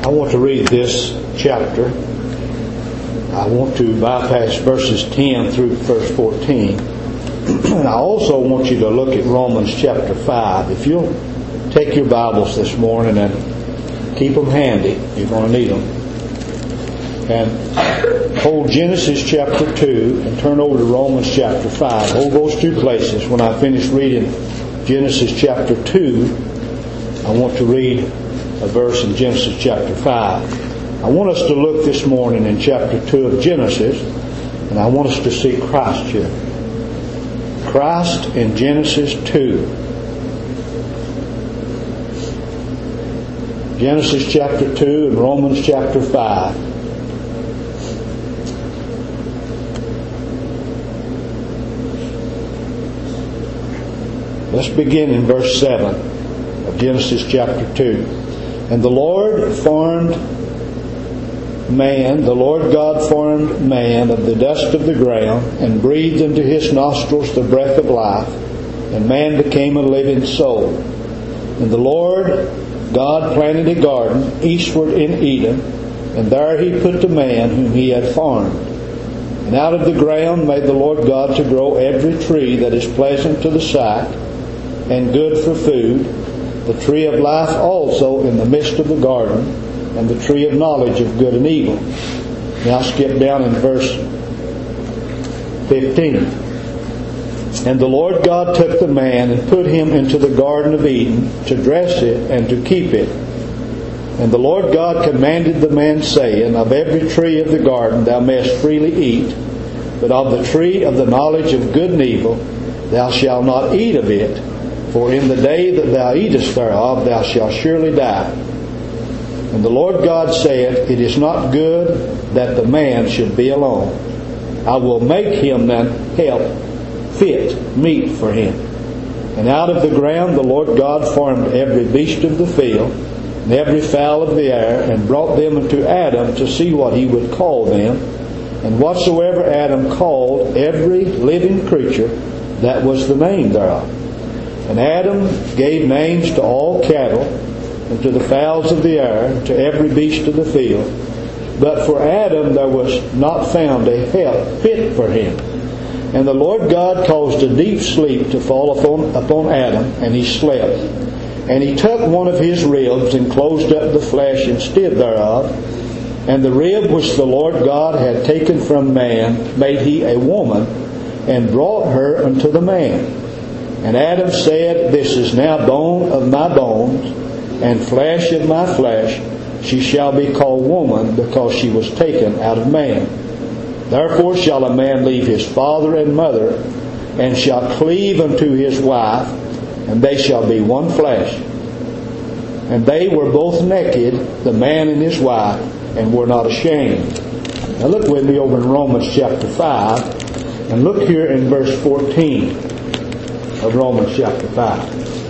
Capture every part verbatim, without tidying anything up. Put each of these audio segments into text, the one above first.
I want to read this chapter. I want to bypass verses ten through verse fourteen. And I also want you to look at Romans chapter five. If you'll take your Bibles this morning and keep them handy, you're going to need them. And hold Genesis chapter two and turn over to Romans chapter five. Hold those two places. When I finish reading Genesis chapter two, I want to read a verse in Genesis chapter five. I want us to look this morning in chapter two of Genesis, and I want us to see Christ here. Christ in Genesis two. Genesis chapter two and Romans chapter five. Let's begin in verse seven of Genesis chapter two. And the Lord formed man, the Lord God formed man of the dust of the ground, and breathed into his nostrils the breath of life, and man became a living soul. And the Lord God planted a garden eastward in Eden, and there he put the man whom he had formed. And out of the ground made the Lord God to grow every tree that is pleasant to the sight, and good for food, the tree of life also in the midst of the garden, and the tree of knowledge of good and evil. Now skip down in verse fifteen. And the Lord God took the man and put him into the garden of Eden to dress it and to keep it. And the Lord God commanded the man, saying, Of every tree of the garden thou mayest freely eat, but of the tree of the knowledge of good and evil thou shalt not eat of it, for in the day that thou eatest thereof thou shalt surely die. And the Lord God said, It is not good that the man should be alone. I will make him then help fit meat for him. And out of the ground the Lord God formed every beast of the field, and every fowl of the air, and brought them unto Adam to see what he would call them. And whatsoever Adam called every living creature, that was the name thereof. And Adam gave names to all cattle, and to the fowls of the air, and to every beast of the field. But for Adam there was not found a help fit for him. And the Lord God caused a deep sleep to fall upon, upon Adam, and he slept. And he took one of his ribs, and closed up the flesh instead thereof. And the rib which the Lord God had taken from man made he a woman, and brought her unto the man. And Adam said, This is now bone of my bones, and flesh of my flesh. She shall be called woman, because she was taken out of man. Therefore shall a man leave his father and mother, and shall cleave unto his wife, and they shall be one flesh. And they were both naked, the man and his wife, and were not ashamed. Now look with me over in Romans chapter five, and look here in verse fourteen. Of Romans chapter five.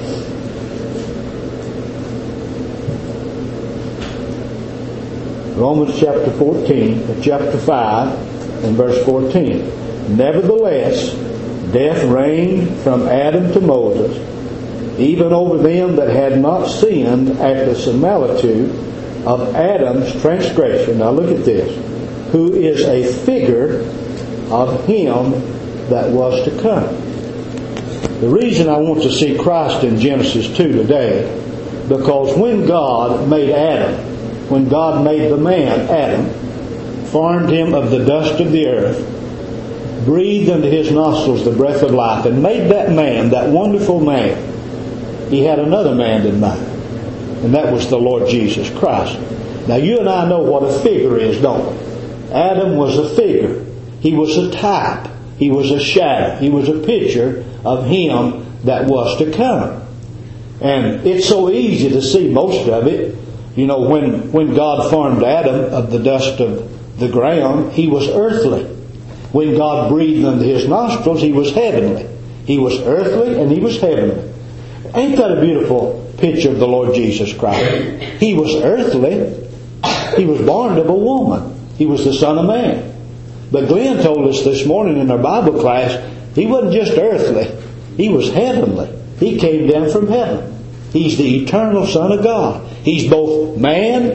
Romans chapter fourteen, chapter five, and verse fourteen. Nevertheless, death reigned from Adam to Moses, even over them that had not sinned after the similitude of Adam's transgression. Now look at this. Who is a figure of him that was to come. The reason I want to see Christ in Genesis two today, because when God made Adam, when God made the man, Adam, formed him of the dust of the earth, breathed into his nostrils the breath of life, and made that man, that wonderful man, he had another man in mind, and that was the Lord Jesus Christ. Now you and I know what a figure is, don't we? Adam was a figure. He was a type. He was a shadow. He was a picture of him that was to come. And it's so easy to see most of it. You know, when, when God formed Adam of the dust of the ground, he was earthly. When God breathed into his nostrils, he was heavenly. He was earthly and he was heavenly. Ain't that a beautiful picture of the Lord Jesus Christ? He was earthly. He was born of a woman. He was the Son of Man. But Glenn told us this morning in our Bible class, he wasn't just earthly. He was heavenly. He came down from heaven. He's the eternal Son of God. He's both man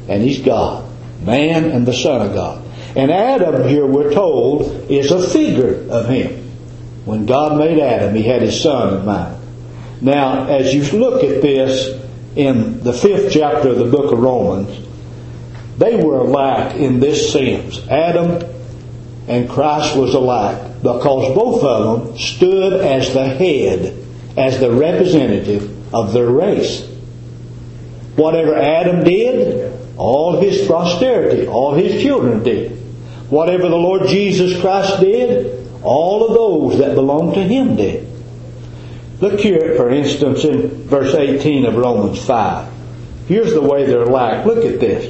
and He's God. Man and the Son of God. And Adam, here we're told, is a figure of Him. When God made Adam, He had His Son in mind. Now, as you look at this in the fifth chapter of the book of Romans, they were alike in this sense. Adam and Christ was alike because both of them stood as the head, as the representative of their race. Whatever Adam did, all his posterity, all his children did. Whatever the Lord Jesus Christ did, all of those that belonged to Him did. Look here, for instance, in verse eighteen of Romans five. Here's the way they're like. Look at this.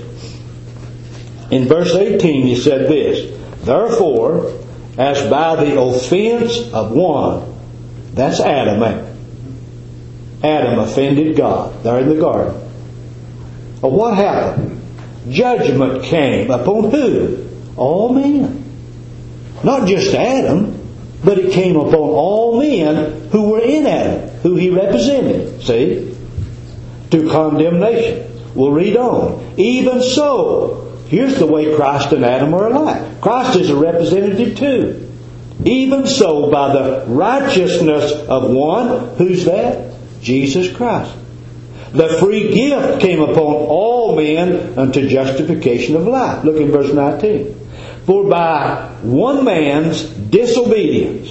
In verse eighteen he said this, Therefore, as by the offense of one, that's Adam, ain't it? Adam offended God there in the garden. Well, what happened? Judgment came upon who? All men. Not just Adam, but it came upon all men who were in Adam, who he represented. See? To condemnation. We'll read on. Even so, here's the way Christ and Adam are alike. Christ is a representative too. Even so, by the righteousness of one, who's that? Jesus Christ. The free gift came upon all men unto justification of life. Look in verse nineteen. For by one man's disobedience,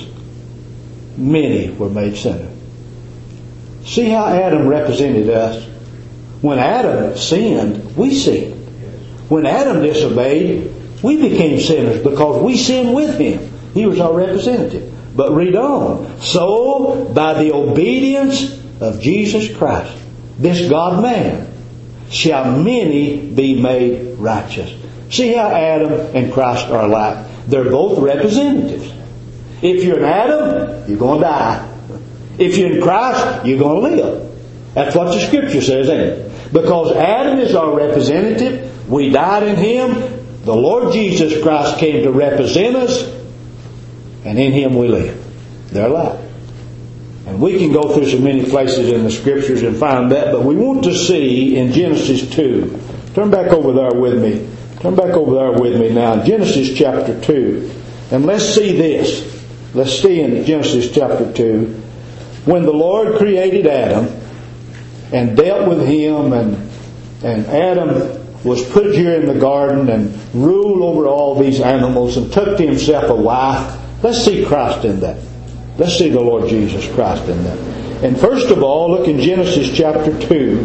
many were made sinners. See how Adam represented us? When Adam sinned, we sinned. When Adam disobeyed, we became sinners because we sinned with him. He was our representative. But read on. So, by the obedience of Jesus Christ, this God-man, shall many be made righteous. See how Adam and Christ are alike. They're both representatives. If you're in Adam, you're going to die. If you're in Christ, you're going to live. That's what the Scripture says, ain't it? Because Adam is our representative. We died in Him. The Lord Jesus Christ came to represent us. And in Him we live. They're alike. And we can go through so many places in the Scriptures and find that. But we want to see in Genesis two. Turn back over there with me. Turn back over there with me now. Genesis chapter two. And let's see this. Let's see in Genesis chapter two. When the Lord created Adam and dealt with him, and and Adam was put here in the garden and ruled over all these animals and took to himself a wife. Let's see Christ in that. Let's see the Lord Jesus Christ in that. And first of all, look in Genesis chapter two.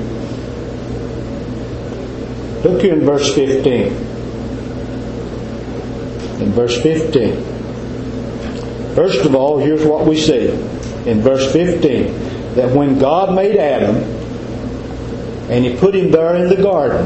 Look here in verse fifteen. In verse fifteen. First of all, here's what we see. In verse fifteen. That when God made Adam, and He put him there in the garden,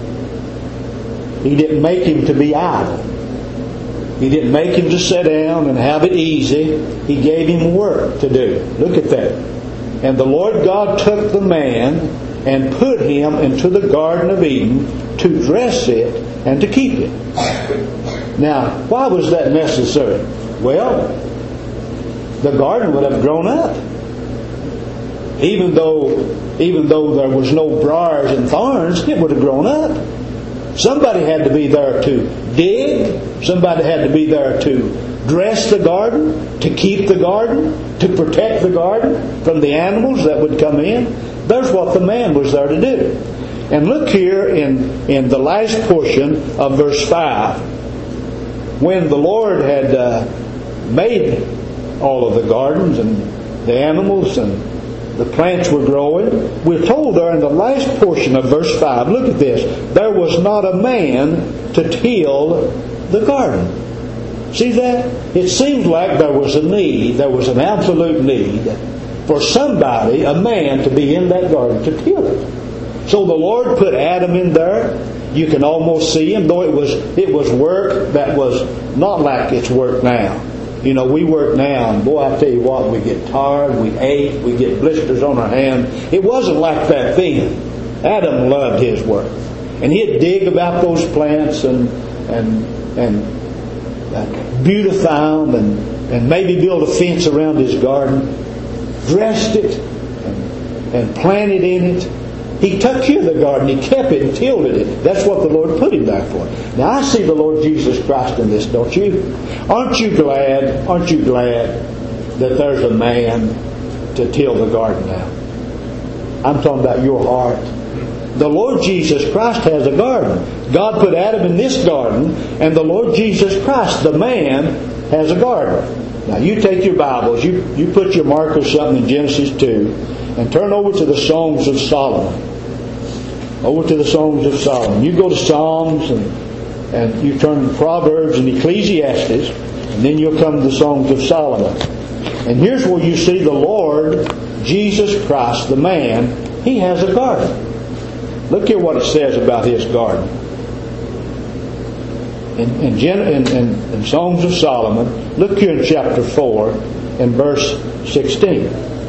He didn't make him to be idle. He didn't make him to sit down and have it easy. He gave him work to do. Look at that. And the Lord God took the man and put him into the Garden of Eden to dress it and to keep it. Now, why was that necessary? Well, the garden would have grown up. Even though, even though there was no briars and thorns, it would have grown up. Somebody had to be there to dig. Somebody had to be there to dress the garden, to keep the garden, to protect the garden from the animals that would come in. That's what the man was there to do. And look here in, in the last portion of verse five. When the Lord had uh, made all of the gardens and the animals and the plants were growing, we're told there in the last portion of verse five, look at this, there was not a man to till the garden. See that? It seems like there was a need, there was an absolute need for somebody, a man, to be in that garden to till it. So the Lord put Adam in there. You can almost see him, though it was it was work that was not like it's work now. You know, we work now, and boy, I tell you what, we get tired, we ache, we get blisters on our hand. It wasn't like that then. Adam loved his work. And he'd dig about those plants and and and uh, beautify them and, and maybe build a fence around his garden, dressed it and, and planted in it. He took care of the garden. He kept it and tilled it. That's what the Lord put him there for. Now I see the Lord Jesus Christ in this, don't you? Aren't you glad, aren't you glad that there's a man to till the garden now? I'm talking about your heart. The Lord Jesus Christ has a garden. God put Adam in this garden, and the Lord Jesus Christ, the man, has a garden. Now you take your Bibles, you, you put your marker or something in Genesis two, and turn over to the Songs of Solomon. Over to the Songs of Solomon. You go to Psalms, and, and you turn to Proverbs and Ecclesiastes, and then you'll come to the Songs of Solomon. And here's where you see the Lord Jesus Christ, the man, He has a garden. Look here what it says about His garden. In, in, in, in, in Songs of Solomon, look here in chapter four and verse sixteen.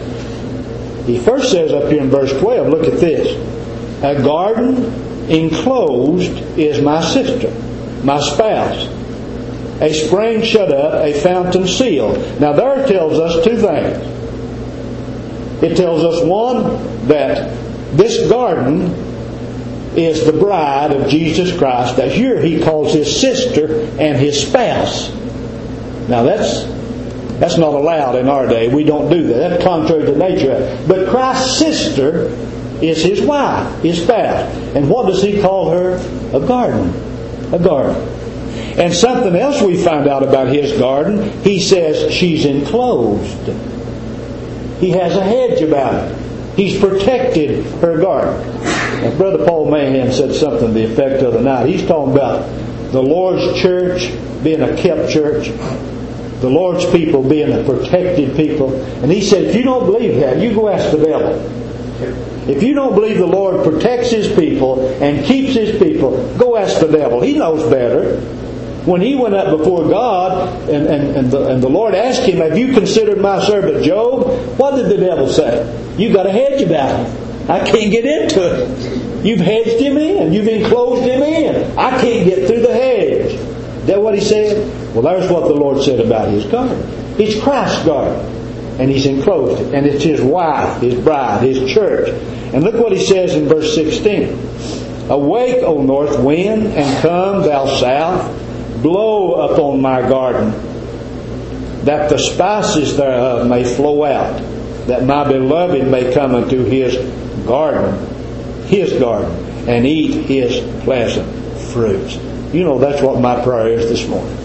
He first says up here in verse twelve, look at this. A garden enclosed is my sister, my spouse. A spring shut up, a fountain sealed. Now there it tells us two things. It tells us, one, that this garden is the bride of Jesus Christ. That here he calls his sister and his spouse. Now that's that's not allowed in our day. We don't do that. That's contrary to nature. But Christ's sister is his wife, his spouse. And what does he call her? A garden. A garden. And something else we find out about his garden, he says she's enclosed. He has a hedge about it. He's protected her garden. Now, Brother Paul Mahan said something to the effect of the night. He's talking about the Lord's church being a kept church, the Lord's people being a protected people. And he said, if you don't believe that, you go ask the devil. If you don't believe the Lord protects His people and keeps His people, go ask the devil. He knows better. When he went up before God and, and, and, the, and the Lord asked him, have you considered my servant Job? What did the devil say? You've got a hedge about him. I can't get into it. You've hedged him in. You've enclosed him in. I can't get through the hedge. Is that what he said? Well, there's what the Lord said about His garden. It's Christ's garden. And He's enclosed it. And it's His wife, His bride, His church. And look what He says in verse sixteen. Awake, O north wind, and come, thou south. Blow upon my garden, that the spices thereof may flow out, that my beloved may come unto his garden, his garden, and eat his pleasant fruits. You know, that's what my prayer is this morning.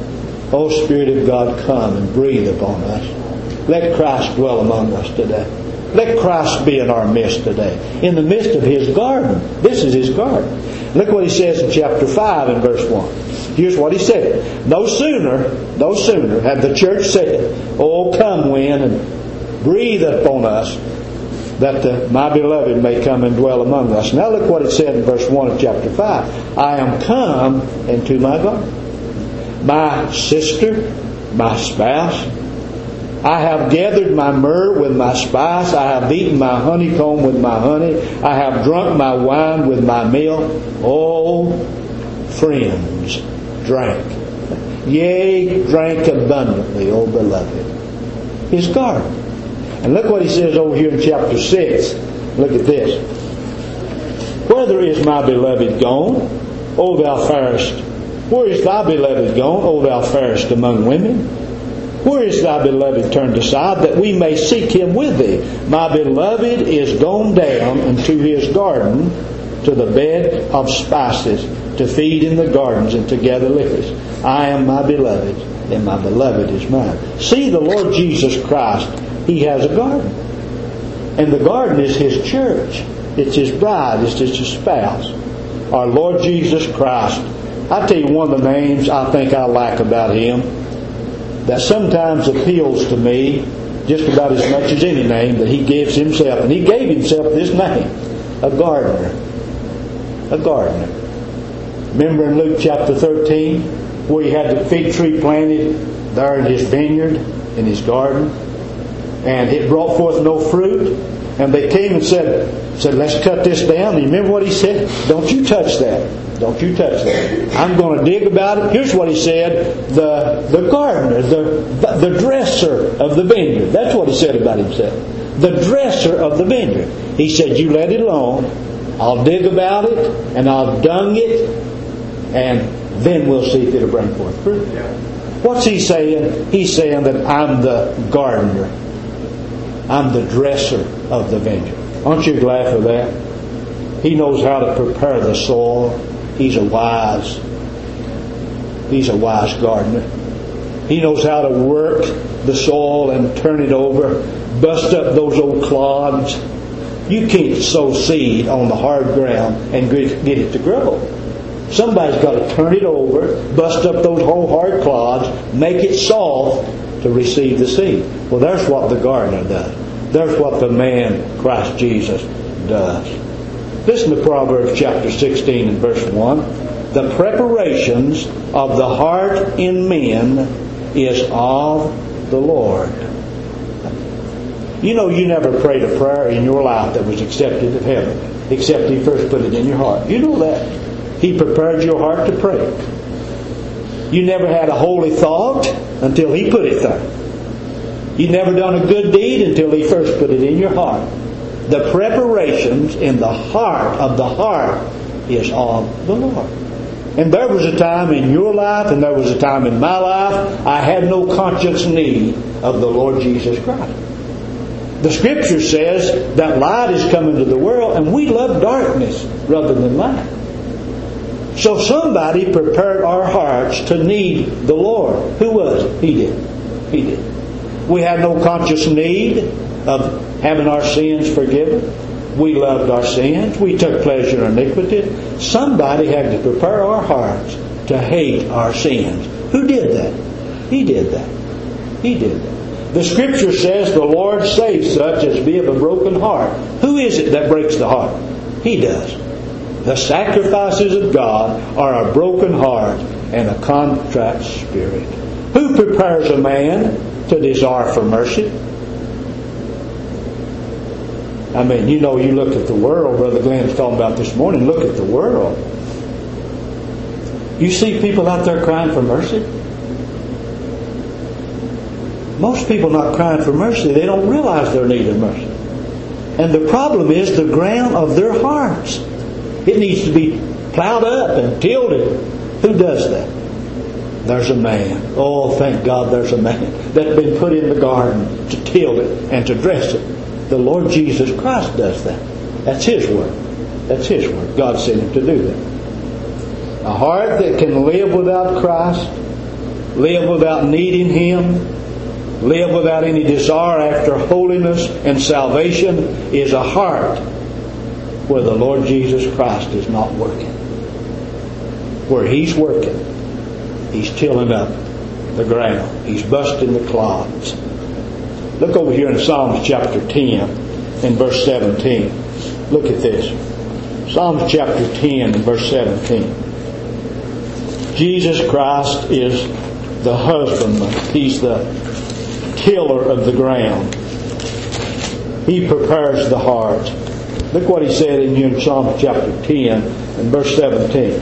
O Spirit of God, come and breathe upon us. Let Christ dwell among us today. Let Christ be in our midst today. In the midst of His garden. This is His garden. Look what He says in chapter five and verse one. Here's what He said. No sooner, no sooner had the church said, oh, come wind and breathe upon us, that the, my beloved may come and dwell among us. Now look what it said in verse one of chapter five. I am come into my garden. My sister, my spouse, I have gathered my myrrh with my spice. I have eaten my honeycomb with my honey. I have drunk my wine with my milk. Oh, friends, drank. Yea, drank abundantly, O beloved. His garden. And look what he says over here in chapter six. Look at this. Whither is my beloved gone, O thou fairest? Where is thy beloved gone, O thou fairest among women? Where is thy beloved turned aside, that we may seek him with thee? My beloved is gone down into his garden, to the bed of spices, to feed in the gardens and to gather liquors. I am my beloved, and my beloved is mine. See, the Lord Jesus Christ, He has a garden. And the garden is His church. It's His bride. It's His spouse. Our Lord Jesus Christ. I tell you one of the names I think I like about Him, that sometimes appeals to me just about as much as any name, that He gives Himself. And He gave Himself this name, a gardener. A gardener. Remember in Luke chapter thirteen, where He had the fig tree planted there in His vineyard, in His garden, and it brought forth no fruit. And they came and said, said, let's cut this down. And you remember what he said? Don't you touch that. Don't you touch that. I'm going to dig about it. Here's what he said. The, the gardener, the, the dresser of the vineyard. That's what he said about himself. The dresser of the vineyard. He said, you let it alone. I'll dig about it and I'll dung it, and then we'll see if it'll bring forth fruit. What's he saying? He's saying that I'm the gardener. I'm the dresser of the vineyard. Aren't you glad for that? He knows how to prepare the soil. He's a wise, he's a wise gardener. He knows how to work the soil and turn it over, bust up those old clods. You can't sow seed on the hard ground and get it to grow. Somebody's got to turn it over, bust up those whole hard clods, make it soft to receive the seed. Well, there's what the gardener does. There's what the man, Christ Jesus, does. Listen to Proverbs chapter sixteen and verse one. The preparations of the heart in men is of the Lord. You know, you never prayed a prayer in your life that was accepted of heaven, except He first put it in your heart. You know that. He prepared your heart to pray. You never had a holy thought until He put it there. You never done a good deed until He first put it in your heart. The preparations in the heart of the heart is of the Lord. And there was a time in your life, and there was a time in my life, I had no conscious need of the Lord Jesus Christ. The Scripture says that light is coming to the world, and we love darkness rather than light. So somebody prepared our hearts to need the Lord. Who was it? He did. He did. We had no conscious need of having our sins forgiven. We loved our sins. We took pleasure in iniquity. Somebody had to prepare our hearts to hate our sins. Who did that? He did that. He did that. The Scripture says the Lord saves such as be of a broken heart. Who is it that breaks the heart? He does. The sacrifices of God are a broken heart and a contrite spirit. Who prepares a man to desire for mercy? I mean, you know, you look at the world, Brother Glenn's talking about this morning, look at the world. You see people out there crying for mercy? Most people not crying for mercy, they don't realize their need of mercy. And the problem is the ground of their hearts. It needs to be plowed up and tilled. Who does that? There's a man. Oh, thank God there's a man that's been put in the garden to till it and to dress it. The Lord Jesus Christ does that. That's His work. That's His work. God sent Him to do that. A heart that can live without Christ, live without needing Him, live without any desire after holiness and salvation is a heart where the Lord Jesus Christ is not working. Where He's working, He's tilling up the ground. He's busting the clods. Look over here in Psalms chapter ten and verse seventeen. Look at this. Psalms chapter ten and verse seventeen. Jesus Christ is the husbandman. He's the tiller of the ground. He prepares the heart. Look what he said in here in Psalm chapter ten and verse seventeen.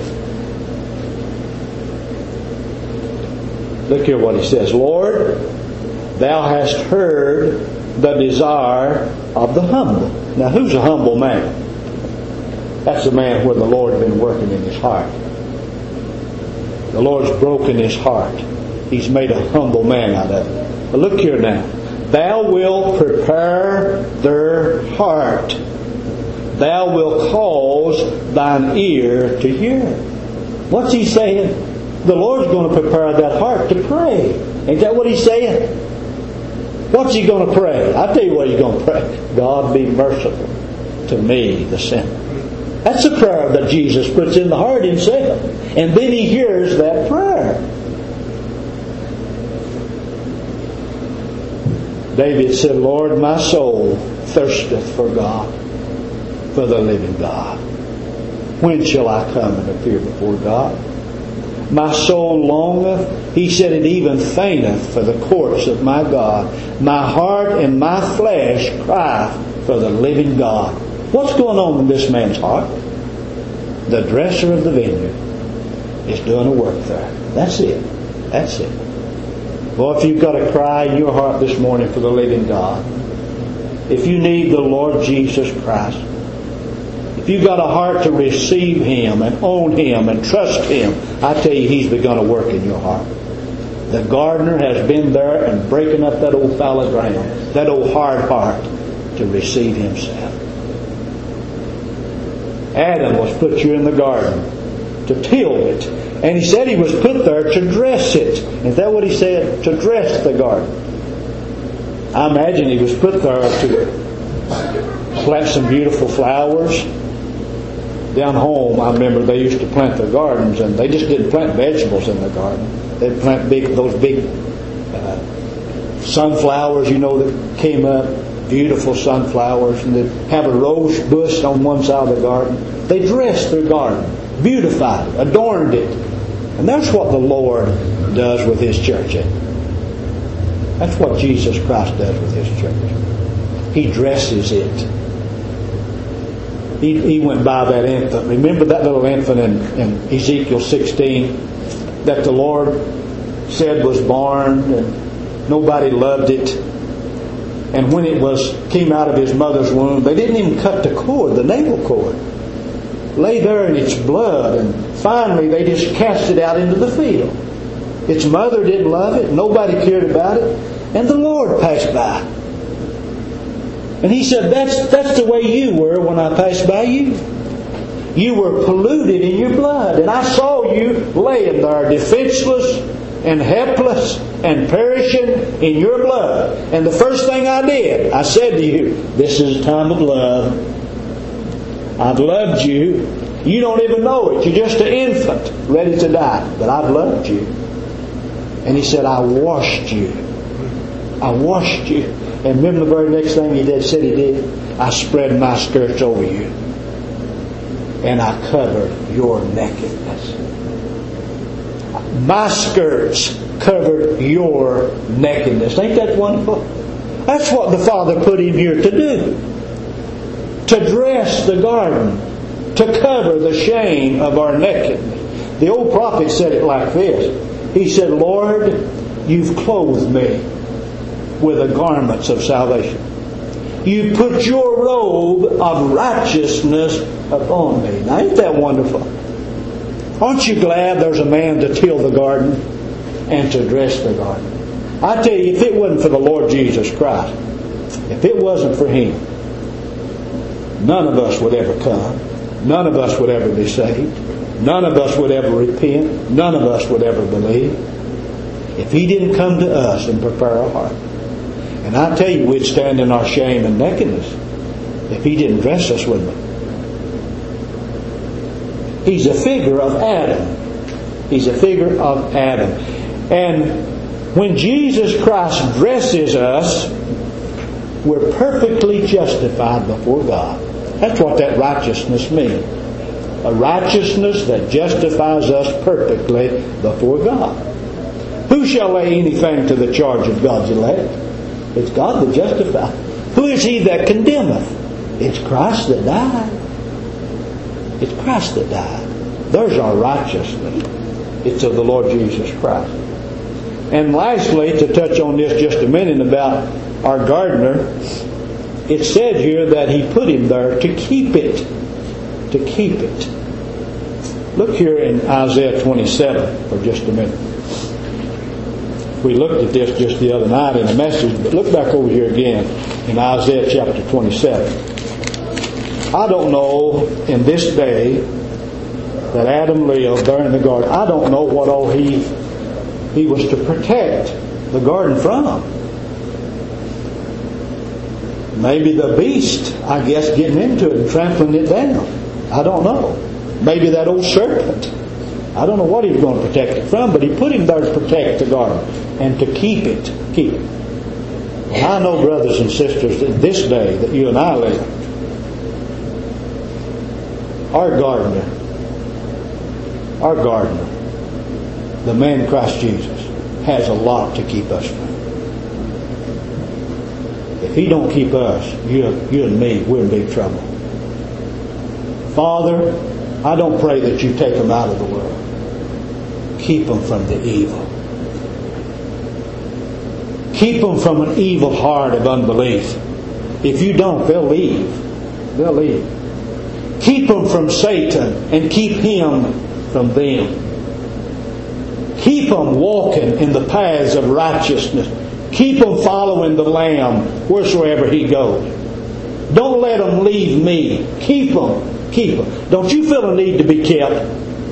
Look here what he says. Lord, Thou hast heard the desire of the humble. Now who's a humble man? That's a man where the Lord has been working in his heart. The Lord's broken his heart. He's made a humble man out of it. But look here now. Thou wilt prepare their heart. Thou wilt cause thine ear to hear. What's he saying? The Lord's going to prepare that heart to pray. Ain't that what he's saying? What's he going to pray? I'll tell you what he's going to pray. God be merciful to me, the sinner. That's a prayer that Jesus puts in the heart himself. And then he hears that prayer. David said, Lord, my soul thirsteth for God, for the living God. When shall I come and appear before God? My soul longeth, he said, it even fainteth for the courts of my God. My heart and my flesh cry for the living God. What's going on in this man's heart? The dresser of the vineyard is doing a work there. That's it. That's it. Well, if you've got a cry in your heart this morning for the living God, if you need the Lord Jesus Christ, if you've got a heart to receive Him and own Him and trust Him, I tell you, He's begun a work in your heart. The gardener has been there and breaking up that old fallow ground, that old hard heart, to receive Himself. Adam was put you in the garden to till it. And He said He was put there to dress it. Is that what He said? To dress the garden. I imagine He was put there to plant some beautiful flowers. Down home, I remember they used to plant their gardens, and they just didn't plant vegetables in the garden. They'd plant big, those big uh, sunflowers, you know, that came up, beautiful sunflowers, and they'd have a rose bush on one side of the garden. They dressed their garden, beautified it, adorned it. And that's what the Lord does with His church. That's what Jesus Christ does with His church. He dresses it. He, he went by that infant. Remember that little infant in, in Ezekiel sixteen that the Lord said was born, and nobody loved it. And when it was came out of his mother's womb, they didn't even cut the cord, the navel cord. Lay there in its blood, and finally they just cast it out into the field. Its mother didn't love it, nobody cared about it, and the Lord passed by. And He said, that's, that's the way you were when I passed by you. You were polluted in your blood, and I saw you laying there defenseless and helpless and perishing in your blood. And the first thing I did, I said to you, this is a time of love. I've loved you. You don't even know it. You're just an infant ready to die. But I've loved you. And He said, I washed you. I washed you. And remember the very next thing He did, said He did? I spread my skirts over you. And I covered your nakedness. My skirts covered your nakedness. Ain't that wonderful? That's what the Father put Him here to do. To dress the garden. To cover the shame of our nakedness. The old prophet said it like this. He said, Lord, You've clothed me with the garments of salvation. You put Your robe of righteousness upon me. Now, ain't that wonderful? Aren't you glad there's a man to till the garden and to dress the garden? I tell you, if it wasn't for the Lord Jesus Christ, if it wasn't for Him, none of us would ever come. None of us would ever be saved. None of us would ever repent. None of us would ever believe. If He didn't come to us and prepare our heart. And I tell you, we'd stand in our shame and nakedness if He didn't dress us, wouldn't we? He's a figure of Adam. He's a figure of Adam. And when Jesus Christ dresses us, we're perfectly justified before God. That's what that righteousness means. A righteousness that justifies us perfectly before God. Who shall lay anything to the charge of God's elect? It's God that justifies. Who is He that condemneth? It's Christ that died. It's Christ that died. There's our righteousness. It's of the Lord Jesus Christ. And lastly, to touch on this just a minute about our gardener, it said here that He put him there to keep it. To keep it. Look here in Isaiah twenty-seven for just a minute. We looked at this just the other night in a message, but look back over here again in Isaiah chapter twenty-seven. I don't know in this day that Adam lived there in the garden, I don't know what all he he was to protect the garden from. Maybe the beast, I guess, getting into it and trampling it down. I don't know. Maybe that old serpent. I don't know what he was going to protect it from, but He put him there to protect the garden and to keep it. Keep it. And I know, brothers and sisters, that this day that you and I live, our gardener, our gardener, the man Christ Jesus, has a lot to keep us from. if He don't keep us, you, you and me, we're in big trouble. Father, I don't pray that you take them out of the world. Keep them from the evil. Keep them from an evil heart of unbelief. If you don't, they'll leave. They'll leave. Keep them from Satan and keep him from them. Keep them walking in the paths of righteousness. Keep them following the Lamb wheresoever He goes. Don't let them leave me. Keep them. Keep them. Don't you feel a need to be kept?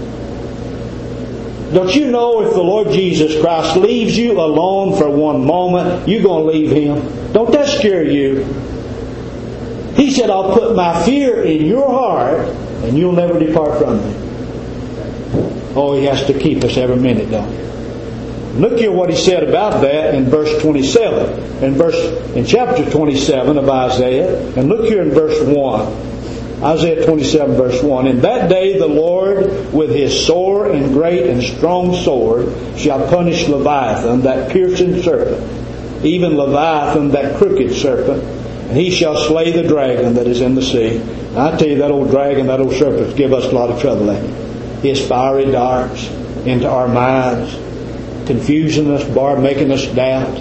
Don't you know if the Lord Jesus Christ leaves you alone for one moment, you're going to leave Him? Don't that scare you? He said, I'll put my fear in your heart and you'll never depart from me. Oh, He has to keep us every minute, don't He? Look here what He said about that in verse twenty-seven. In verse in chapter twenty-seven of Isaiah. And look here in verse one. Isaiah twenty-seven verse one. In that day the Lord with His sore and great and strong sword shall punish Leviathan, that piercing serpent, even Leviathan, that crooked serpent, and He shall slay the dragon that is in the sea. And I tell you, that old dragon, that old serpent, give us a lot of trouble, ain't it? His fiery darts into our minds, confusing us, bar, making us doubt.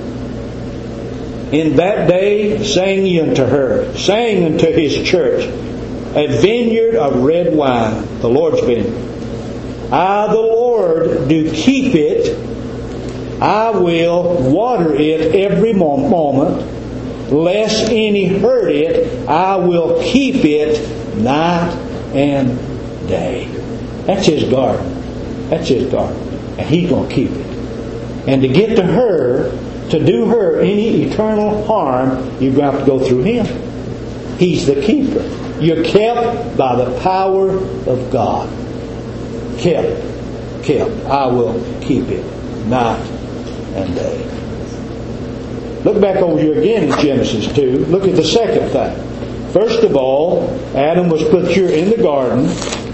In that day sang ye unto her, sang unto His church, a vineyard of red wine, the Lord's vineyard. I, the Lord, do keep it. I will water it every moment, lest any hurt it. I will keep it night and day. That's His garden. That's His garden. And He's going to keep it. And to get to her, to do her any eternal harm, you're going to have to go through Him. He's the keeper. You're kept by the power of God. Kept. Kept. I will keep it night and day. Look back over here again in Genesis two. Look at the second thing. First of all, Adam was put here in the garden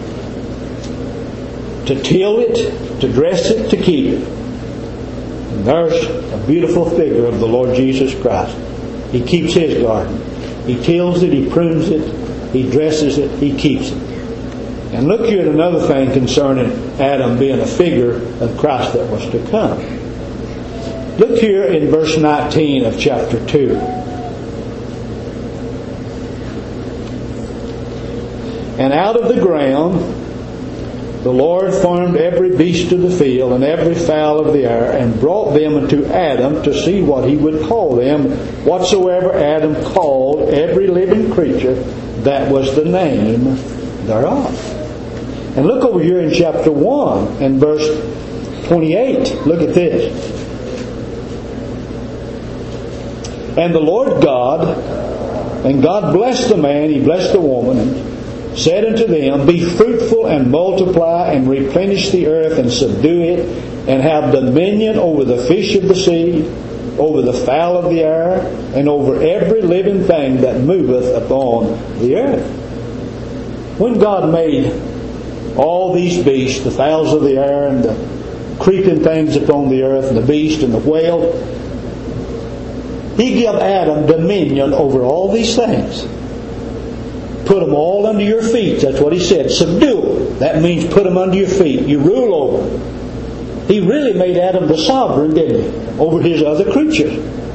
to till it, to dress it, to keep it. And there's a beautiful figure of the Lord Jesus Christ. He keeps His garden. He tills it, He prunes it, He dresses it, He keeps it. And look here at another thing concerning Adam being a figure of Christ that was to come. Look here in verse nineteen of chapter two. And out of the ground the Lord formed every beast of the field and every fowl of the air, and brought them unto Adam to see what he would call them. Whatsoever Adam called every living creature, that was the name thereof. And look over here in chapter one and verse twenty-eight. Look at this. And the Lord God, and God blessed the man, He blessed the woman, and said unto them, Be fruitful and multiply and replenish the earth and subdue it, and have dominion over the fish of the sea, over the fowl of the air, and over every living thing that moveth upon the earth. When God made all these beasts, the fowls of the air and the creeping things upon the earth and the beast and the whale, He gave Adam dominion over all these things. Put them all under your feet. That's what He said. Subdue them. That means put them under your feet. You rule over them. He really made Adam the sovereign, didn't He? Over his other creatures.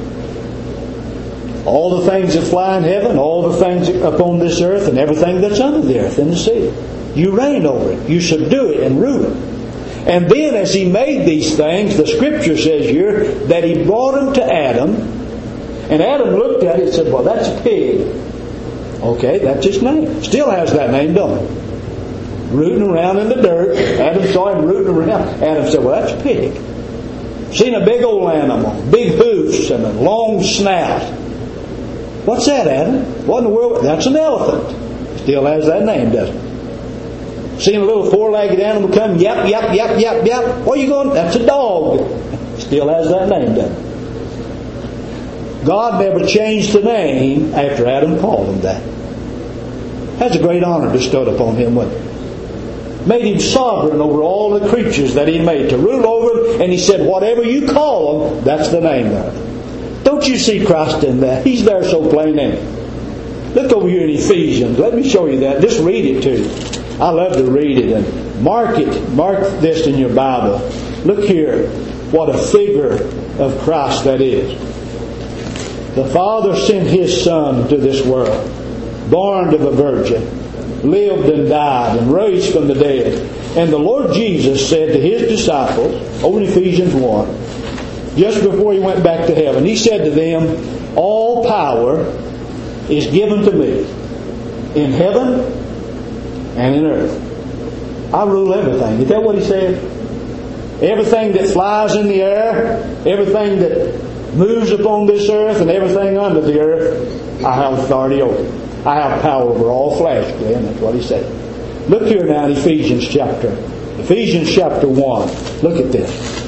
All the things that fly in heaven, all the things upon this earth, and everything that's under the earth in the sea. You reign over it. You subdue it and rule it. And then as He made these things, the Scripture says here that He brought them to Adam. And Adam looked at it and said, Well, that's a pig. Okay, that's his name. Still has that name, don't it? Rooting around in the dirt. Adam saw him rooting around. Adam said, Well, that's a pig. Seen a big old animal, big hoofs and a long snout. What's that, Adam? What in the world? That's an elephant. Still has that name, doesn't it? Seen a little four-legged animal come, yap, yap, yap, yap, yap. Where are you going? That's a dog. Still has that name, doesn't it? God never changed the name after Adam called him that. That's a great honor bestowed upon him, wasn't it? Made him sovereign over all the creatures that He made, to rule over them. And He said, whatever you call them, that's the name of it. Don't Don't you see Christ in that? He's there so plain in it. Look over here in Ephesians. Let me show you that. Just read it to you. I love to read it. And mark it. Mark this in your Bible. Look here. What a figure of Christ that is. The Father sent His Son to this world, born of a virgin, lived and died, and raised from the dead. And the Lord Jesus said to His disciples, over in Ephesians one, just before He went back to heaven, He said to them, all power is given to me in heaven and in earth. I rule everything. Is that what He said? Everything that flies in the air, everything that moves upon this earth, and everything under the earth, I have authority over. I have power over all flesh, Glenn. That's what He said. Look here now in Ephesians chapter. Ephesians chapter one. Look at this.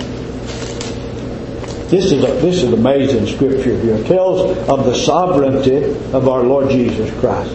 This is a, this is amazing scripture here. It tells of the sovereignty of our Lord Jesus Christ.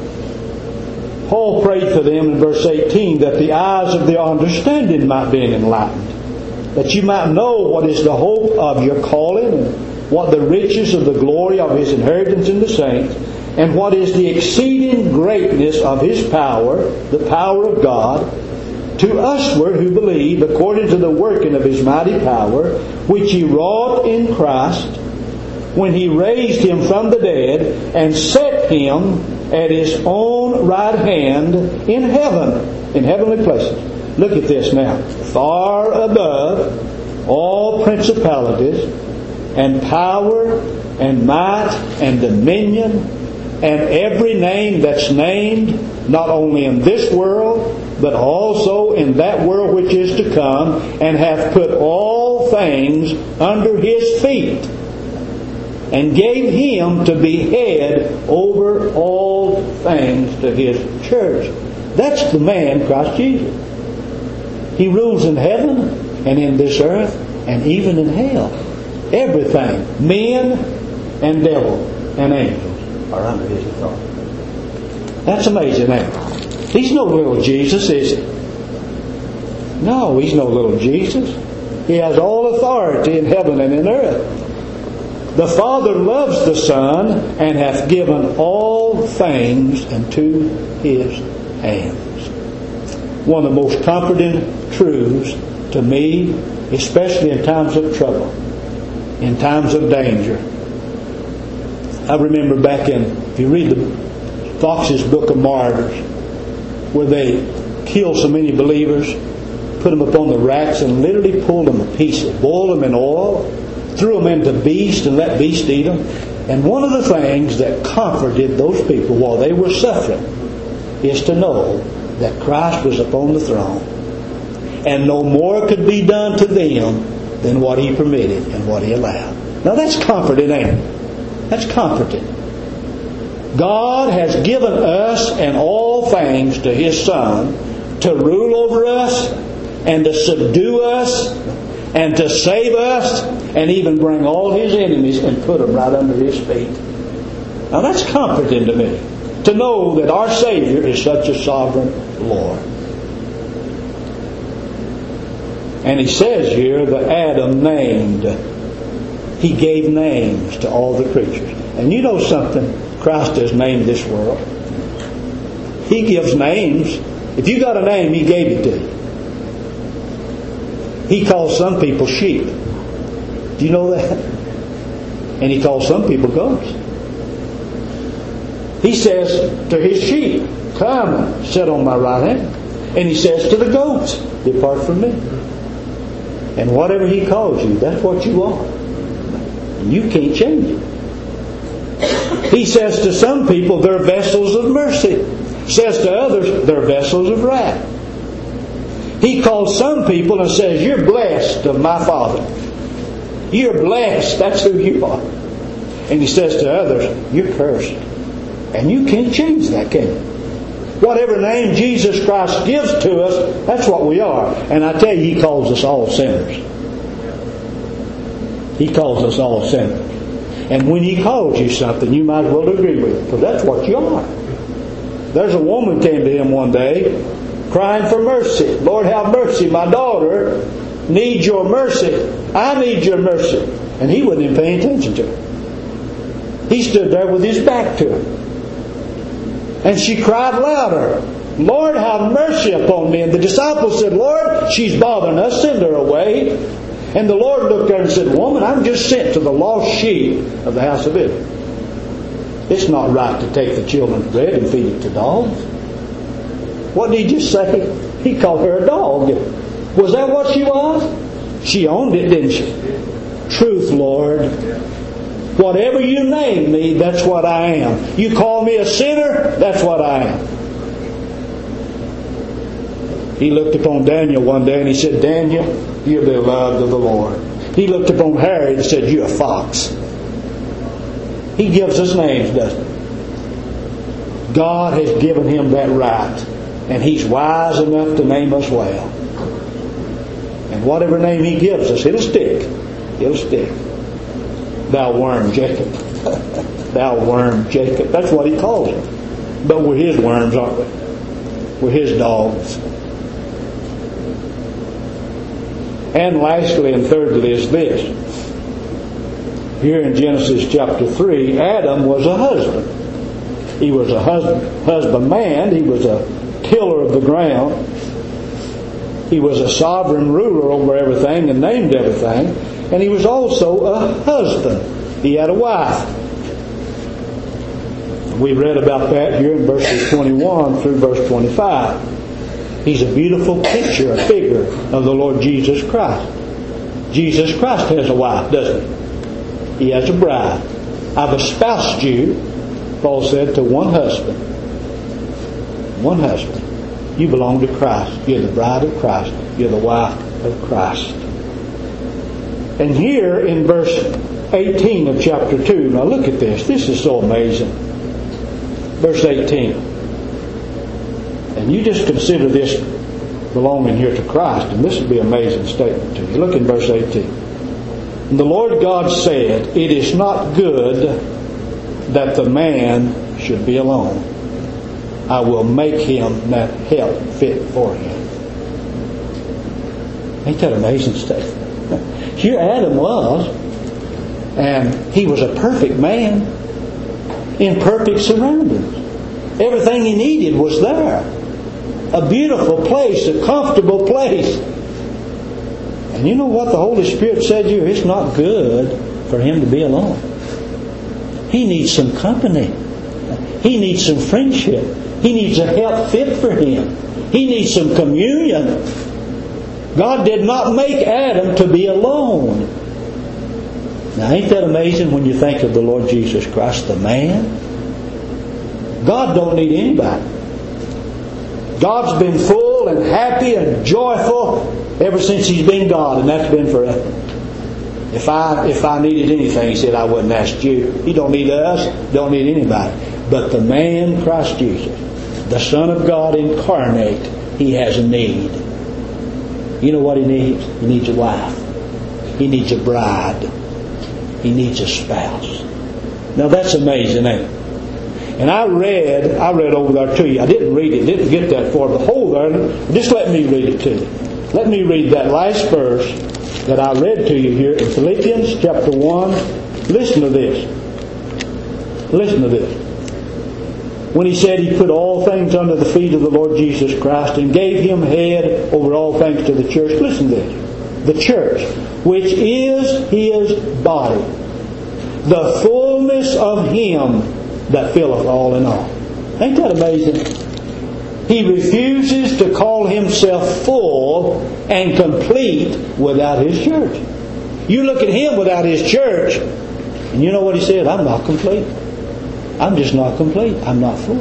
Paul prayed for them in verse eighteen that the eyes of their understanding might be enlightened, that you might know what is the hope of your calling, and what the riches of the glory of His inheritance in the saints, and what is the exceeding greatness of His power, the power of God, to usward who believe, according to the working of His mighty power, which He wrought in Christ, when He raised Him from the dead, and set Him at His own right hand in heaven, in heavenly places. Look at this now. Far above all principalities, and power, and might, and dominion, and every name that's named, not only in this world, but also in that world which is to come, and hath put all things under His feet, and gave Him to be head over all things to His church. That's the man, Christ Jesus. He rules in heaven, and in this earth, and even in hell. Everything, men and devil and angels, are under His authority. That's amazing, ain't it? He's no little Jesus, is He? No, He's no little Jesus. He has all authority in heaven and in earth. The Father loves the Son, and hath given all things into His hands. One of the most comforting truths to me, especially in times of trouble, in times of danger. I remember back in, if you read the Fox's Book of Martyrs, where they killed so many believers, put them upon the racks and literally pulled them to pieces, boiled them in oil, threw them into beasts and let beasts eat them. And one of the things that comforted those people while they were suffering is to know that Christ was upon the throne, and no more could be done to them than what He permitted and what He allowed. Now that's comforting, ain't it? That's comforting. God has given us and all things to His Son to rule over us and to subdue us and to save us and even bring all His enemies and put them right under His feet. Now that's comforting to me, to know that our Savior is such a sovereign Lord. And He says here that Adam named. He gave names to all the creatures. And you know something? Christ has named this world. He gives names. If you got a name, He gave it to you. He calls some people sheep. Do you know that? And He calls some people goats. He says to His sheep, come and sit on my right hand. And He says to the goats, depart from me. And whatever He calls you, that's what you are. And you can't change it. He says to some people, they're vessels of mercy. Says to others, they're vessels of wrath. He calls some people and says, you're blessed of my Father. You're blessed. That's who you are. And He says to others, you're cursed. And you can't change that, can you? Whatever name Jesus Christ gives to us, that's what we are. And I tell you, He calls us all sinners. He calls us all sinners. And when He calls you something, you might as well agree with it, because that's what you are. There's a woman came to Him one day, crying for mercy. Lord, have mercy. My daughter needs Your mercy. I need Your mercy. And He wasn't even paying attention to her. He stood there with his back to her. And she cried louder, Lord, have mercy upon me. And the disciples said, Lord, she's bothering us. Send her away. And the Lord looked there and said, Woman, I'm just sent to the lost sheep of the house of Israel. It's not right to take the children's bread and feed it to dogs. What did he just say? He called her a dog. Was that what she was? She owned it, didn't she? Truth, Lord. Whatever you name me, that's what I am. You call me a sinner, that's what I am. He looked upon Daniel one day and he said, Daniel, you're the beloved of the Lord. He looked upon Harry and said, you're a fox. He gives us names, doesn't he? God has given him that right. And he's wise enough to name us well. And whatever name he gives us, it'll stick. It'll stick. Thou worm, Jacob. Thou worm, Jacob. That's what he calls him. But we're his worms, aren't we? We're his dogs. And lastly and thirdly is this. Here in Genesis chapter three, Adam was a husband. He was a husband, husbandman. He was a tiller of the ground. He was a sovereign ruler over everything and named everything. And he was also a husband. He had a wife. We read about that here in verses twenty-one through verse twenty-five. He's a beautiful picture, a figure of the Lord Jesus Christ. Jesus Christ has a wife, doesn't he? He has a bride. I've espoused you, Paul said, to one husband. One husband. You belong to Christ. You're the bride of Christ. You're the wife of Christ. And here in verse eighteen of chapter two, now look at this. This is so amazing. Verse eighteen. And you just consider this belonging here to Christ, and this would be an amazing statement to you. Look in verse eighteen. And the Lord God said, It is not good that the man should be alone. I will make him that help fit for him. Ain't that an amazing statement? Here Adam was, and he was a perfect man in perfect surroundings. Everything he needed was there. A beautiful place, a comfortable place. And you know what the Holy Spirit said to you? It's not good for him to be alone. He needs some company. He needs some friendship. He needs a help fit for him. He needs some communion. God did not make Adam to be alone. Now, ain't that amazing when you think of the Lord Jesus Christ, the man? God don't need anybody. God's been full and happy and joyful ever since He's been God, and that's been forever. If I if I needed anything, He said, I wouldn't ask you. He don't need us, don't need anybody. But the man, Christ Jesus, the Son of God incarnate, He has a need. You know what He needs? He needs a wife. He needs a bride. He needs a spouse. Now that's amazing, ain't it? And I read, I read over there to you. I didn't read it, didn't get that far. But hold there, just let me read it to you. Let me read that last verse that I read to you here in Philippians chapter one. Listen to this. Listen to this. When he said he put all things under the feet of the Lord Jesus Christ and gave Him head over all things to the church. Listen to this. The church, which is His body, the fullness of Him that filleth all in all. Ain't that amazing? He refuses to call Himself full and complete without His church. You look at Him without His church, and you know what He said? I'm not complete. I'm just not complete. I'm not full.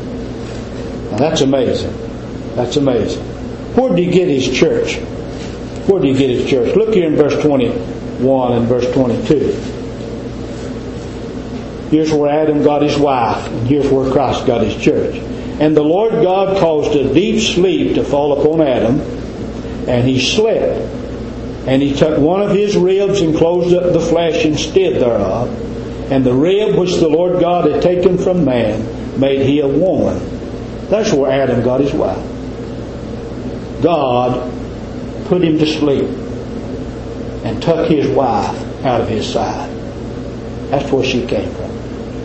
Now that's amazing. That's amazing. Where did He get His church? Where did He get His church? Look here in verse twenty-one and verse twenty-two. Here's where Adam got his wife, and here's where Christ got His church. And the Lord God caused a deep sleep to fall upon Adam, and he slept. And He took one of his ribs and closed up the flesh instead thereof. And the rib which the Lord God had taken from man made He a woman. That's where Adam got his wife. God put him to sleep and took his wife out of his side. That's where she came from.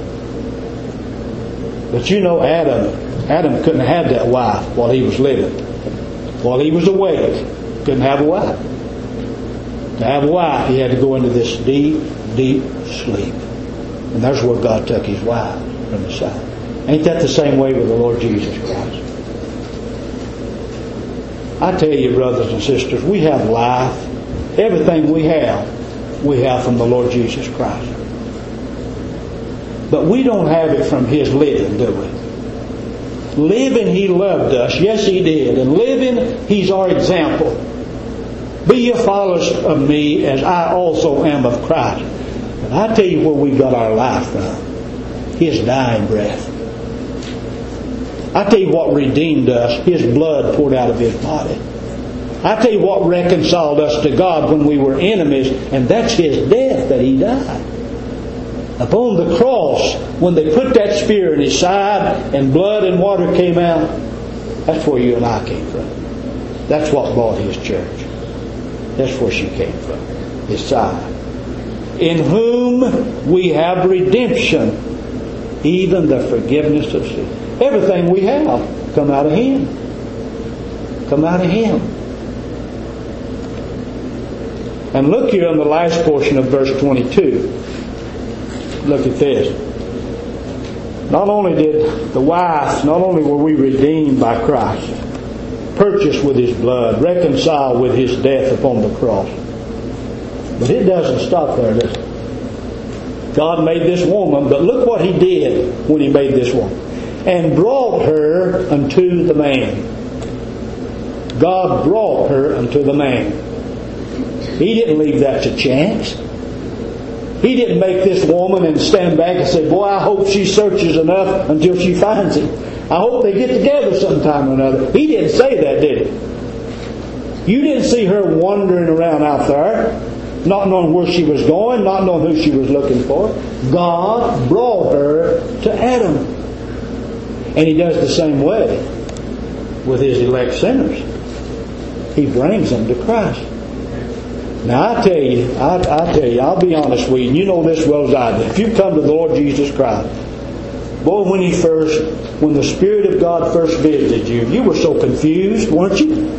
But you know, Adam, Adam couldn't have that wife while he was living. While he was awake, couldn't have a wife. To have a wife, he had to go into this deep, deep sleep. And that's where God took his wife from the side. Ain't that the same way with the Lord Jesus Christ? I tell you, brothers and sisters, we have life. Everything we have, we have from the Lord Jesus Christ. But we don't have it from His living, do we? Living, He loved us. Yes, He did. And living, He's our example. Be ye followers of me as I also am of Christ. But I tell you where we got our life from. His dying breath. I tell you what redeemed us. His blood poured out of His body. I tell you what reconciled us to God when we were enemies, and that's His death that He died. Upon the cross, when they put that spear in His side and blood and water came out, that's where you and I came from. That's what bought His church. That's where she came from. His side. In whom we have redemption, even the forgiveness of sin. Everything we have come out of Him. Come out of Him. And look here on the last portion of verse twenty-two. Look at this. Not only did the wife, not only were we redeemed by Christ, purchased with His blood, reconciled with His death upon the cross. But it doesn't stop there, does it? God made this woman, but look what He did when He made this woman. And brought her unto the man. God brought her unto the man. He didn't leave that to chance. He didn't make this woman and stand back and say, boy, I hope she searches enough until she finds him. I hope they get together sometime or another. He didn't say that, did He? You didn't see her wandering around out there, not knowing where she was going, not knowing who she was looking for. God brought her to Adam. And He does the same way with His elect sinners. He brings them to Christ. Now I tell you, I, I tell you, I'll be honest with you, and you know this well as I do. If you come to the Lord Jesus Christ, boy, when He first, when the Spirit of God first visited you, you were so confused, weren't you?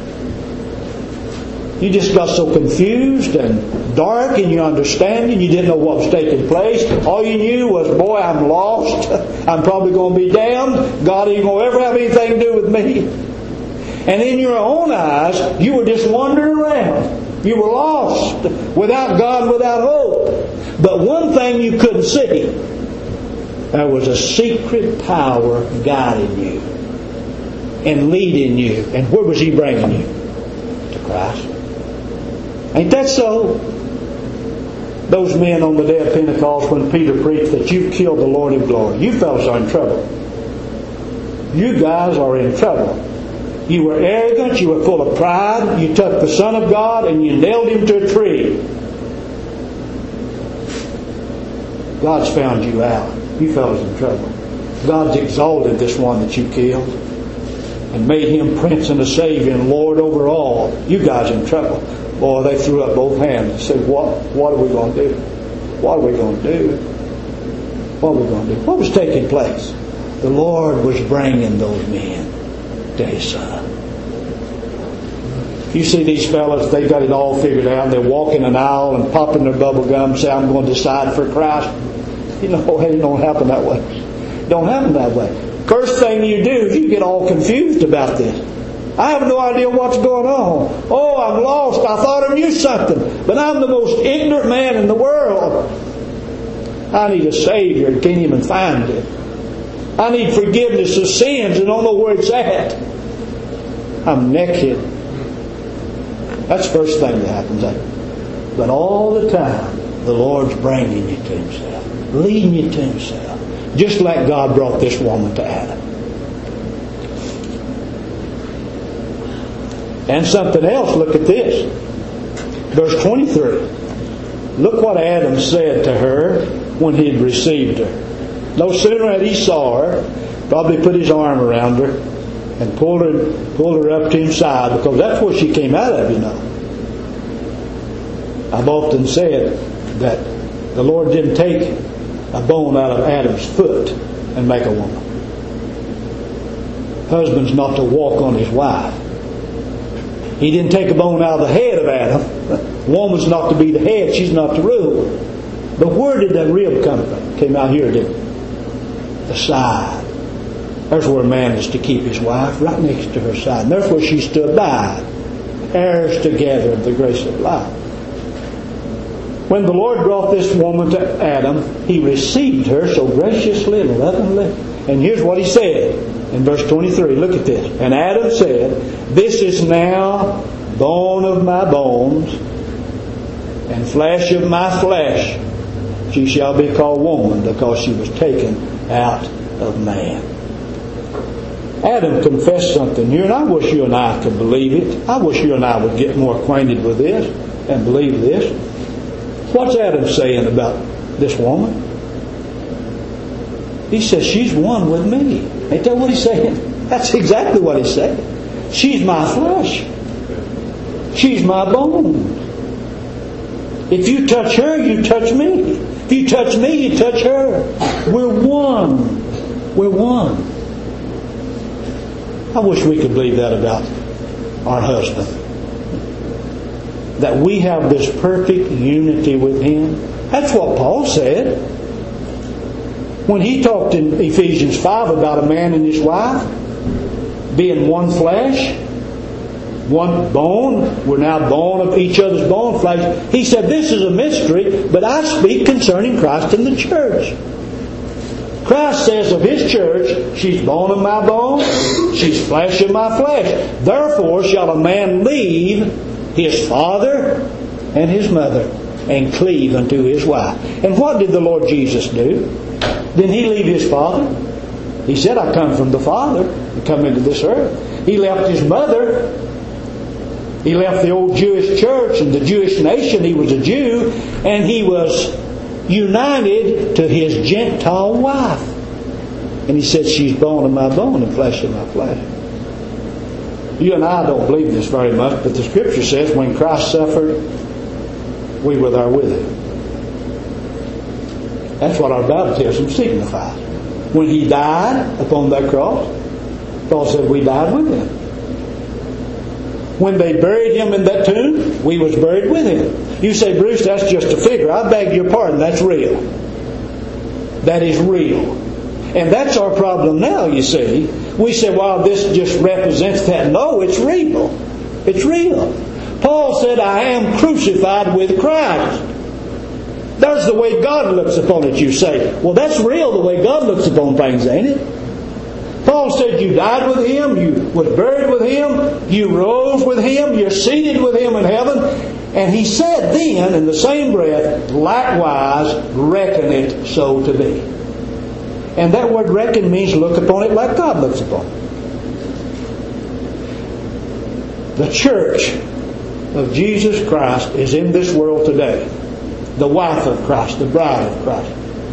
You just got so confused and dark in your understanding. You didn't know what was taking place. All you knew was, boy, I'm lost. I'm probably going to be damned. God ain't going to ever have anything to do with me. And in your own eyes, you were just wandering around. You were lost, without God, without hope. But one thing you couldn't see, there was a secret power guiding you and leading you. And where was He bringing you? To Christ. Ain't that so? Those men on the day of Pentecost when Peter preached that you've killed the Lord of glory. You fellas are in trouble. You guys are in trouble. You were arrogant, you were full of pride, you took the Son of God and you nailed Him to a tree. God's found you out. You fellas in trouble. God's exalted this one that you killed and made Him Prince and a Savior and Lord over all. You guys in trouble. Boy, they threw up both hands and said, what, what are we going to do? What are we going to do? What are we going to do? What was taking place? The Lord was bringing those men to His Son. You see these fellas, they got it all figured out. They're walking an aisle and popping their bubble gum and say, I'm going to decide for Christ. You know, it don't happen that way. It don't happen that way. First thing you do is you get all confused about this. I have no idea what's going on. Oh, I'm lost. I thought I knew something. But I'm the most ignorant man in the world. I need a Savior and can't even find it. I need forgiveness of sins and don't know where it's at. I'm naked. That's the first thing that happens. But all the time, the Lord's bringing you to Himself. Leading you to Himself. Just like God brought this woman to Adam. And something else, look at this. Verse twenty-three. Look what Adam said to her when he had received her. No sooner had he saw her, probably put his arm around her and pulled her, pulled her up to his side, because that's where she came out of, you know. I've often said that the Lord didn't take a bone out of Adam's foot and make a woman. husband's not to walk on his wife. He didn't take a bone out of the head of Adam. Woman's not to be the head. She's not to rule. But where did that rib come from? Came out here, didn't it? The side. There's where a man is to keep his wife, right next to her side. And there's where she's to abide, heirs together of the grace of life. When the Lord brought this woman to Adam, He received her so graciously and lovingly. And here's what He said in verse twenty-three. Look at this. And Adam said, "This is now bone of my bones and flesh of my flesh. She shall be called woman, because she was taken out of man." Adam confessed something here, and I wish you and I could believe it. I wish you and I would get more acquainted with this and believe this. What's Adam saying about this woman? He says, she's one with me. Ain't that what he's saying? That's exactly what he's saying. She's my flesh. She's my bones. If you touch her, you touch me. If you touch me, you touch her. We're one. We're one. I wish we could believe that about our husband. That we have this perfect unity with Him. That's what Paul said when he talked in Ephesians five about a man and his wife being one flesh, one bone. We're now bone of each other's bone, flesh. He said, this is a mystery, but I speak concerning Christ and the church. Christ says of His church, she's bone of my bone, she's flesh of my flesh. Therefore shall a man leave his father and his mother and cleave unto his wife. And what did the Lord Jesus do? Didn't He leave His father? He said, I come from the Father and come into this earth. He left His mother. He left the old Jewish church and the Jewish nation. He was a Jew, and He was united to His Gentile wife. And He said, she's bone of my bone and flesh of my flesh. You and I don't believe this very much, but the Scripture says when Christ suffered, we were there with Him. That's what our baptism signifies. When He died upon that cross, Paul said we died with Him. When they buried Him in that tomb, we was buried with Him. You say, Bruce, that's just a figure. I beg your pardon, that's real. That is real. And that's our problem now, you see. We say, well, this just represents that. No, it's real. It's real. Paul said, I am crucified with Christ. There's the way God looks upon it, you say. Well, that's real, the way God looks upon things, ain't it? Paul said you died with Him, you was buried with Him, you rose with Him, you're seated with Him in heaven. And he said then, in the same breath, likewise reckon it so to be. And that word reckon means look upon it like God looks upon it. The church of Jesus Christ is in this world today. The wife of Christ, the bride of Christ.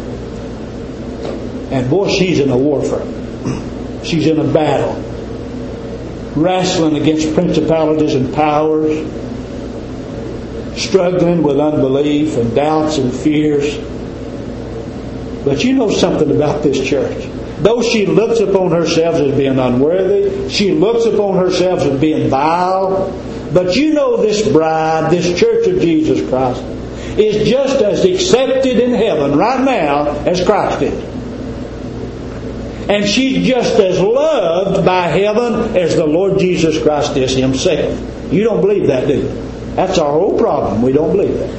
And boy, she's in a warfare. She's in a battle. Wrestling against principalities and powers. Struggling with unbelief and doubts and fears. But you know something about this church. Though she looks upon herself as being unworthy, she looks upon herself as being vile, but you know this bride, this church of Jesus Christ, is just as accepted in heaven right now as Christ is. And she's just as loved by heaven as the Lord Jesus Christ is Himself. You don't believe that, do you? That's our whole problem. We don't believe that.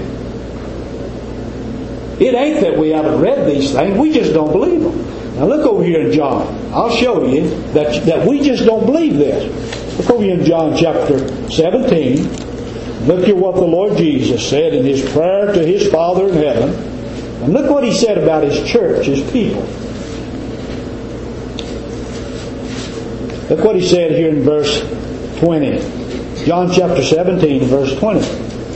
It ain't that we haven't read these things. We just don't believe them. Now look over here in John. I'll show you that, that we just don't believe this. Look over here in John chapter seventeen. Look at what the Lord Jesus said in His prayer to His Father in heaven. And look what He said about His church, His people. Look what He said here in verse twenty. John chapter seventeen, verse twenty.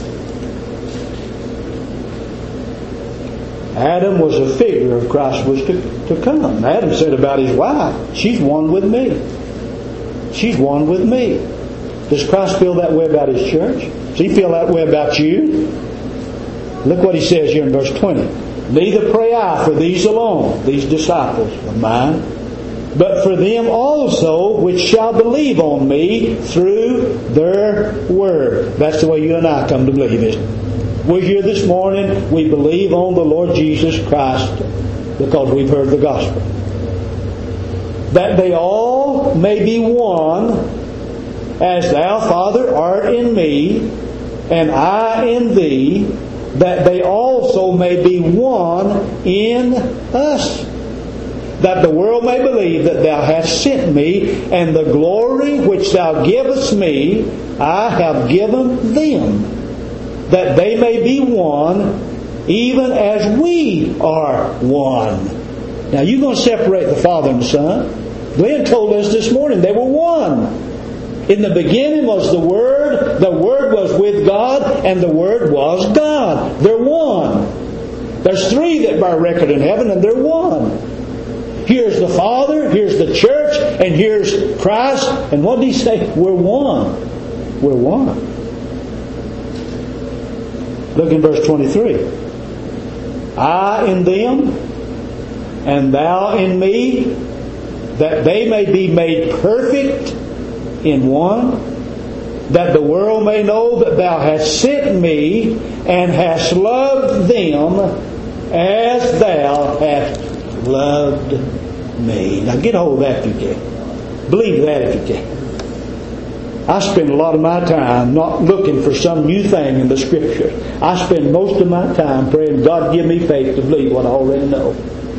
Adam was a figure of Christ was to, to come. Adam said about his wife, she's one with me. She's one with me. Does Christ feel that way about His church? Does He feel that way about you? Look what He says here in verse twenty. Neither pray I for these alone, these disciples of mine, but for them also which shall believe on me through their word. That's the way you and I come to believe, isn't it? We're here this morning, we believe on the Lord Jesus Christ because we've heard the gospel. That they all may be one, as thou, Father, art in me, and I in thee, that they also may be one in us, that the world may believe that thou hast sent me, and the glory which thou givest me, I have given them, that they may be one, even as we are one. Now you're going to separate the Father and the Son. Glenn told us this morning they were one. In the beginning was the Word, the Word was with God, and the Word was God. They're one. There's three that bear record in heaven, and they're one. Here's the Father, here's the church, and here's Christ. And what did He say? We're one. We're one. Look in verse twenty-three. I in them, and thou in me, that they may be made perfect in one, that the world may know that thou hast sent me, and hast loved them as thou hast loved me. Now get hold of that if you can. Believe that if you can. I spend a lot of my time not looking for some new thing in the Scripture. I spend most of my time praying, God, give me faith to believe what I already know.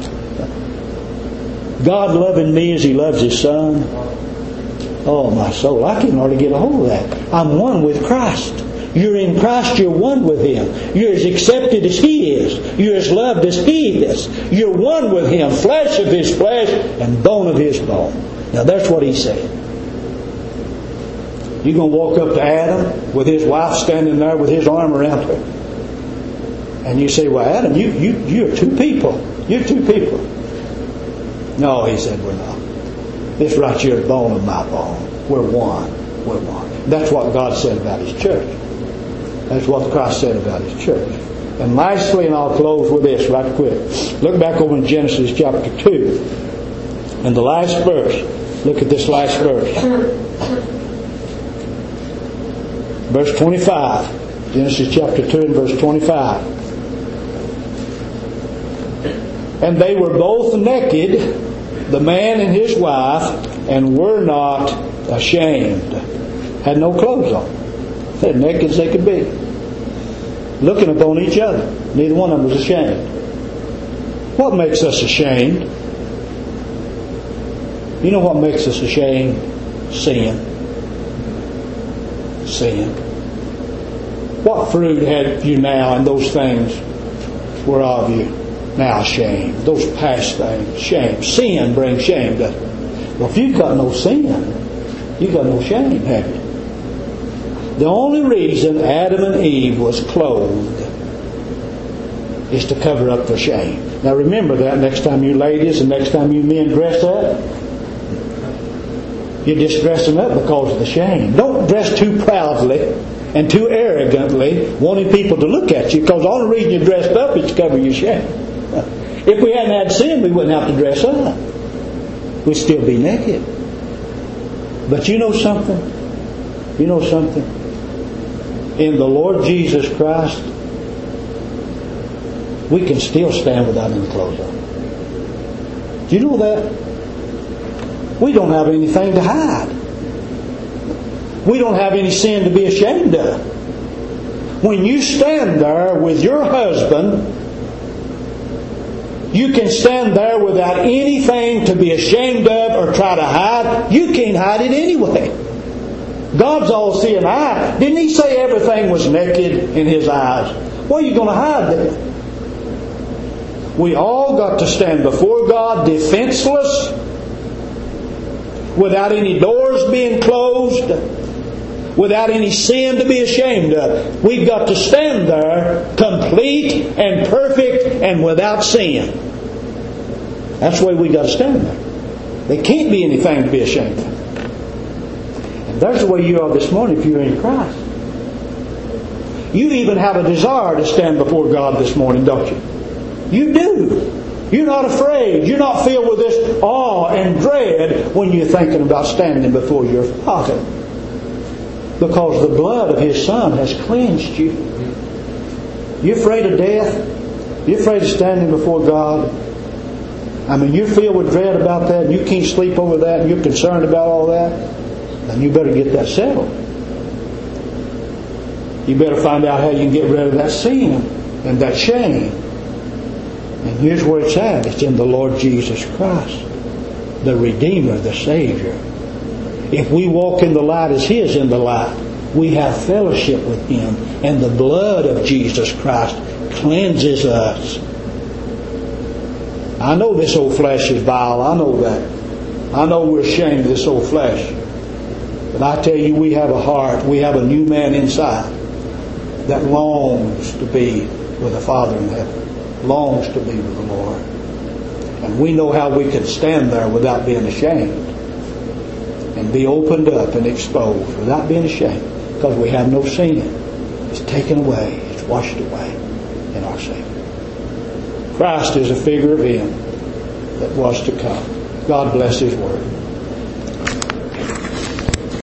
God loving me as He loves His Son. Oh, my soul, I can hardly get a hold of that. I'm one with Christ. You're in Christ, you're one with Him. You're as accepted as He is. You're as loved as He is. You're one with Him, flesh of His flesh and bone of His bone. Now that's what He said. You're going to walk up to Adam with his wife standing there with his arm around her. And you say, well, Adam, you, you, you're two people. You're two people. No, he said, we're not. This right here is bone of my bone. We're one. We're one. That's what God said about His church. That's what Christ said about His church. And lastly, and I'll close with this right quick. Look back over in Genesis chapter two. And the last verse. Look at this last verse. Verse twenty-five. Genesis chapter two and verse twenty-five. And they were both naked, the man and his wife, and were not ashamed. Had no clothes on. They're naked as they could be. Looking upon each other. Neither one of them was ashamed. What makes us ashamed? You know what makes us ashamed? Sin. Sin. What fruit had you now and those things were of you? Now shame. Those past things. Shame. Sin brings shame, doesn't it? Well, if you've got no sin, you've got no shame, have you? The only reason Adam and Eve was clothed is to cover up their shame. Now remember that next time you ladies and next time you men dress up. You're just dressing up because of the shame. Don't dress too proudly and too arrogantly, wanting people to look at you, because the only reason you're dressed up is to cover your shame. If we hadn't had sin, we wouldn't have to dress up. We'd still be naked. But you know something? You know something? In the Lord Jesus Christ, we can still stand without any clothes on. Do you know that? We don't have anything to hide. We don't have any sin to be ashamed of. When you stand there with your husband, you can stand there without anything to be ashamed of or try to hide. You can't hide it anyway. God's all-seeing eye. Didn't He say everything was naked in His eyes? What are you going to hide then? We all got to stand before God defenseless, without any doors being closed, without any sin to be ashamed of. We've got to stand there complete and perfect and without sin. That's the way we've got to stand there. There can't be anything to be ashamed of. And that's the way you are this morning if you're in Christ. You even have a desire to stand before God this morning, don't you? You do. You're not afraid. You're not filled with this awe and dread when you're thinking about standing before your Father. Because the blood of His Son has cleansed you. You afraid of death? You afraid of standing before God? I mean, you're filled with dread about that, and you can't sleep over that, and you're concerned about all that, then you better get that settled. You better find out how you can get rid of that sin and that shame. And here's where it's at. It's in the Lord Jesus Christ, the Redeemer, the Savior. If we walk in the light as He is in the light, we have fellowship with Him, and the blood of Jesus Christ cleanses us. I know this old flesh is vile. I know that. I know we're ashamed of this old flesh. But I tell you, we have a heart. We have a new man inside that longs to be with the Father in heaven. Longs to be with the Lord. And we know how we can stand there without being ashamed. And be opened up and exposed without being ashamed. Because we have no sin. It's taken away. It's washed away in our Savior. Christ is a figure of Him that was to come. God bless His Word.